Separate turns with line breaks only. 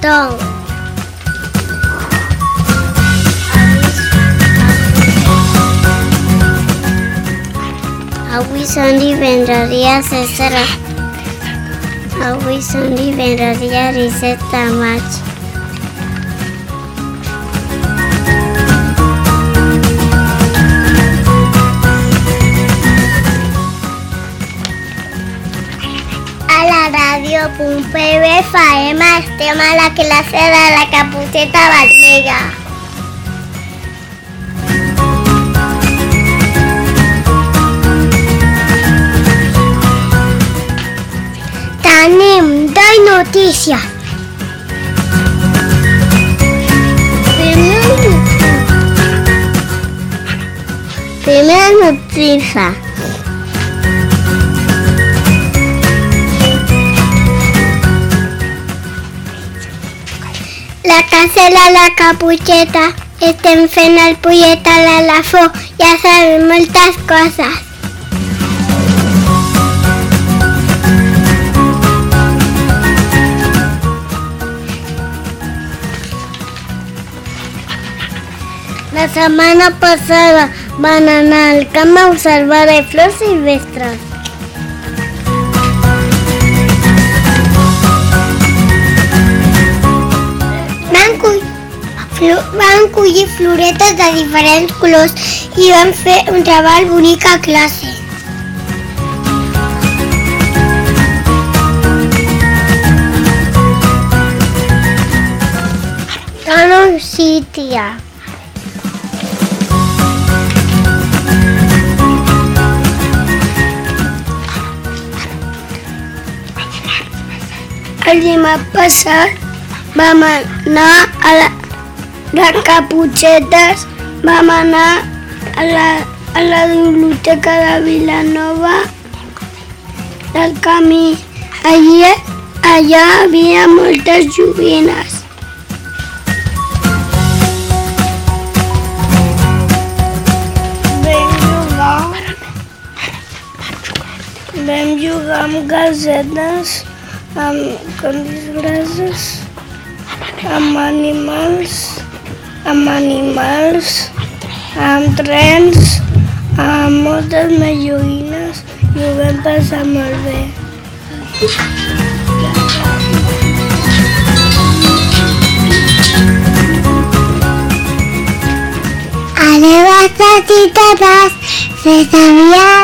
tothom. Avui són divendres, dia 17 de maig. A la ràdio Pompeu FM estem a la classe de la Caputxeta Vermella. Tenim dos notícies. Primera notícia. La casela La Caputxeta estem fent el pollet a l'alafó. Ja sabem moltes coses. La setmana passada van anar al camp a observar les flors silvestres. Van collir floretes de diferents colors i van fer un treball bonic a classe. Notícia. El dimarts passat vam anar a la Caputxetes, vam anar a la biblioteca de Vilanova del Camí. Allà hi havia moltes joguines. Vam jugar amb gasetes, amb condis brases, amb animals, amb trens, amb moltes més joguines i ho vam passar molt bé. Adéu a tots i totes, fins aviat!